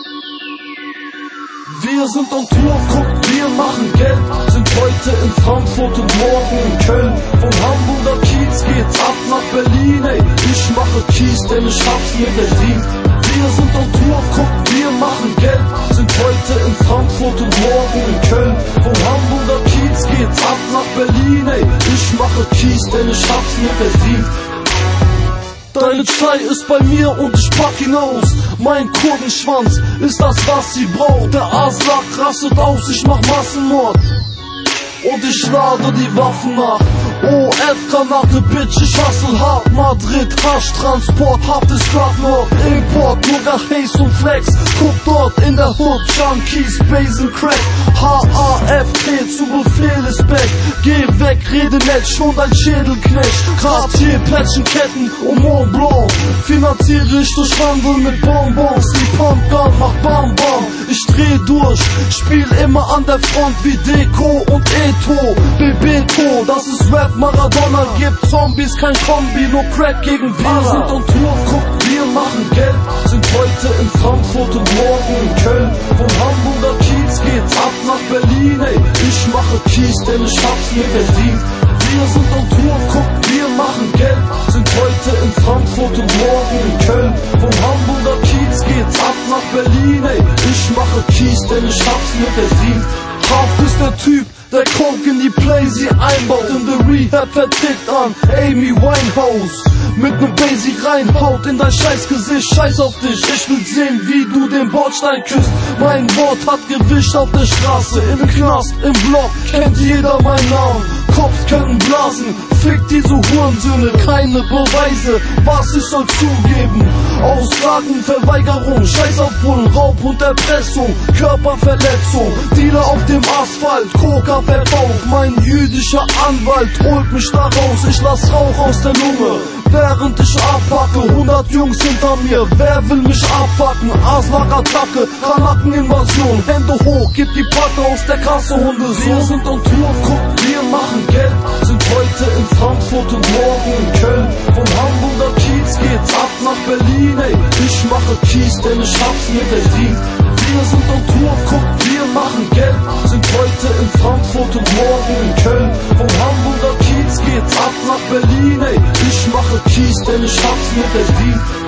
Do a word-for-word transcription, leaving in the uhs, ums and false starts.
Wir sind on Tour, guck, wir machen Geld, sind heute in Frankfurt und morgen in Köln. Vom Hamburger Kiez geht's ab nach Berlin, ey, ich mache Kies, denn ich hab's mit der Riem. Wir sind on Tour, guck, wir machen Geld, sind heute in Frankfurt und morgen in Köln. Vom Hamburger Kiez geht's ab nach Berlin, ey, ich mache Kies, denn ich hab's mit der Riem. Deine Chai ist bei mir und ich pack ihn aus. Mein Kurdenschwanz ist das, was sie braucht. Der Aslak rastet aus, ich mach Massenmord und ich lade die Waffen nach. O F-Granate, Bitch, ich hustle hart. Madrid, Haschtransport, hartes Drug-Lord, Import, nur Haze und Flex. Guck dort in der Hood, Junkies, Basen, Crack. H A F T, zu Befehl ist back. Geh weg, rede nett, schon dein Schädelknecht. Quartier, Plättchenketten und Mont Blanc. Finanziere ich durch Handel mit Bonbons. Die Pumpgun macht Bam Bam. Ich dreh durch, spiel immer an der Front wie Deko und Eto. Bebeto, das ist Rap. Maradona gibt Zombies, kein Kombi, nur Crack gegen wir. Wir sind on Tour, guck, wir machen Geld, sind heute in Frankfurt und morgen in Köln. Vom Hamburger Kiez geht's ab nach Berlin, ey, ich mache Kies, denn ich hab's mit der Riem. Wir sind on Tour, guck, wir machen Geld, sind heute in Frankfurt und morgen in Köln. Vom Hamburger Kiez geht's ab nach Berlin, ey, ich mache Kies, denn ich hab's mit der Riem. Haft ist der Typ, der Coke in die Playsee einbaut, in the Rehab vertickt an Amy Winehouse. Mit nem Basic reinhaut in dein Scheißgesicht, scheiß auf dich, ich will sehen, wie du den Bordstein küsst. Mein Wort hat Gewicht auf der Straße, im Knast, im Block, kennt jeder meinen Namen. Cops können blasen, fick diese Hurensöhne, keine Beweise, was ich soll zugeben. Aussagen, Verweigerung, Scheiß auf Bullen, Raub und Erpressung, Körperverletzung, Dealer auf dem Asphalt, Coca-Verkauf. Mein jüdischer Anwalt holt mich da raus, ich lass Rauch aus der Lunge, während ich abpacke. Hundert Jungs hinter mir, wer will mich abpacken? Aslak-Attacke, Granateninvasion, Hände hoch, gib die Packe aus der Kasse, Hunde. Wir sind on Tour, guck, wir machen Geld, sind heute in Frankfurt und morgen in Köln. Vom Hamburger Kiez geht's ab nach Berlin, ey, ich mache Kies, denn ich hab's mit der Riem. Wir sind on Tour, guck, wir machen Geld, sind heute in Frankfurt und morgen in Köln. Vom Hamburger Kiez geht's ab nach Berlin, ey, ich mache Kies, denn ich hab's mit der Riem.